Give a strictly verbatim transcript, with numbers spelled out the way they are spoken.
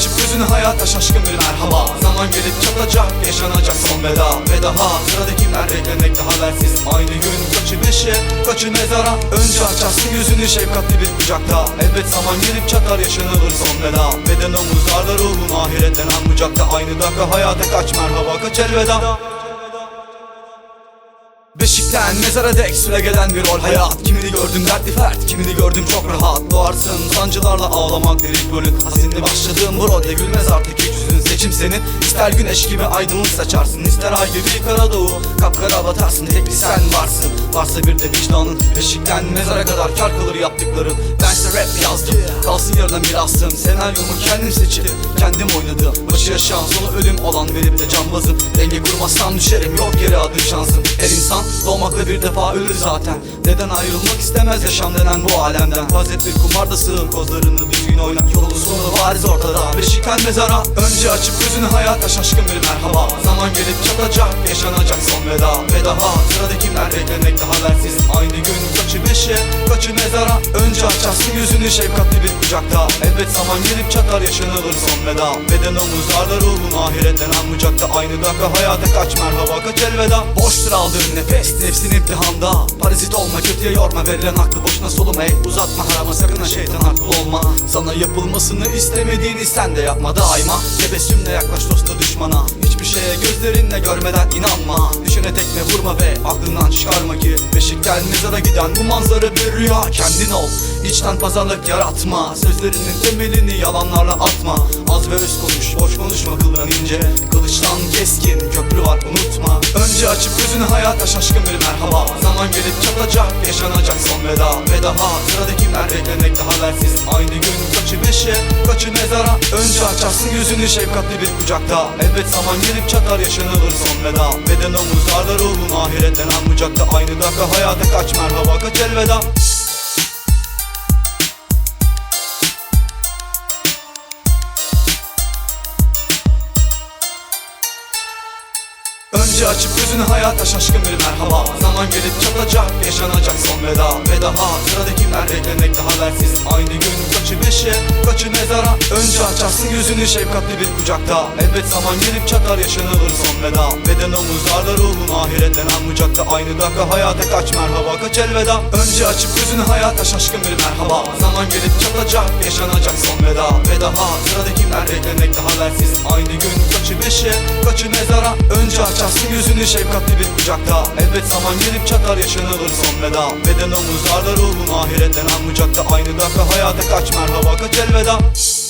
açıp gözünü hayata şaşkın bir merhaba. Zaman gelip çatacak, yaşanacak son veda. Ve daha sıradakiler beklemekte habersiz. Aynı gün kaçı beşe, kaçı mezara. Önce açarsın yüzünü şefkatli bir kucakta. Elbet zaman gelip çatar, yaşanılır son veda. Beden omuzlarda, ruhun ahiretten anmayacakta. Aynı dakika hayata kaç merhaba, kaç elveda. Beşikten mezara dek süre gelen bir rol hayat. Kimini gördüm dertli fert, kimini gördüm çok rahat. Doğarsın sancılarla ağlamak delik bölük. Hazinli başladığım bu rolde gülmez artık hiç yüzün. Seçim senin, ister güneş gibi aydınlık saçarsın, ister ay gibi kara doğu kapkara batarsın. Tek bir sen varsın, varsa bir de vicdanın. Beşikten mezara kadar kar kalır yaptıkların. Bense rap yazdım, kalsın yarına mirasım. Senaryomu kendim seçip, kendim oynadım. Başı yaşayan sonu ölüm olan verip de cambazım. Denge kurmazsam düşerim, yok yere adım şansım. Her insan doğmakla bir defa ölür zaten. Neden ayrılmak istemez yaşam denen bu alemden. Vaziyet bir kumbarda sığın, kozlarını düzgün oyna. Yolun sonu bariz ortada, beşikten mezara. Önce açıp gözünü hayata şaşkın bir merhaba. Zaman gelip çatacak, yaşanacak son veda. Ve daha sıradakiler beklemekte habersiz. Aynı gün kaçı beşe, kaçı mezara. Önce açarsın yüzünü şefkatli bir kucakta. Elbet zaman gelip çatar, yaşanılır son veda. Beden omuzlarda, ruhun ahiretten anmayacakta. Aynı dakika hayata kaç merhaba, kaç elveda. Boştur aldığın nefes, nefsin imtihanda. Parazit olma, kötüye yorma, verilen aklı boşuna soluma. Ey uzatma harama, sakın ha şeytan haklı olma. Sana yapılmasını istemediğini sen de yapma daima. Tebessümle yaklaş dosta düşmana. Hiçbir şeye gözlerinle görmeden inanma. Düşene tekme vurma ve aklından çıkarma ki beşikten mezara giden bu manzara bir rüya. Kendin ol, içten pazarlık yaratma. Sözlerinin temelini yalanlarla atma. Az ve öz konuş, boş konuşma, kıldan ince. Kılıçtan keskin, köprü var unutma. Önce açıp gözünü hayata şaşkın bir merhaba. Zaman gelip çatacak, yaşanacak son veda. Ve daha sıradakiler beklemekte habersiz. Aynı gün kaçı beşe, kaçı mezara. Önce açarsın yüzünü şefkatli bir kucakta. Elbet zaman gelip çatar, yaşanılır son veda. Beden omuzlarda, ruhun ahiretten anmayacakta. Aynı dakika hayata kaç merhaba, kaç elveda. Önce açıp gözünü hayata şaşkın bir merhaba. Zaman gelip çatacak, yaşanacak son veda. Ve daha sıradakiler beklemekte habersiz. Aynı gün kaçı beşe, kaçı mezara. Önce açarsın yüzünü şefkatli bir kucakta. Elbet zaman gelip çatar, yaşanılır son veda. Beden omuzlarda, ruhun ahiretten anmayacakta. Aynı dakika hayata kaç merhaba, kaç elveda. Önce açıp gözünü hayata şaşkın bir merhaba. Zaman gelip çatacak, yaşanacak son veda. Ve daha sıradakiler beklemekte habersiz. Aynı gün kaçı beşe, kaçı mezara. Önce açarsın yüzünü şefkatli bir kucakta. Elbet zaman gelip çatar, yaşanılır son veda. Beden omuzlarda, ruhun ahiretten anmayacakta. Aynı dakika hayata kaç merhaba, kaç elveda.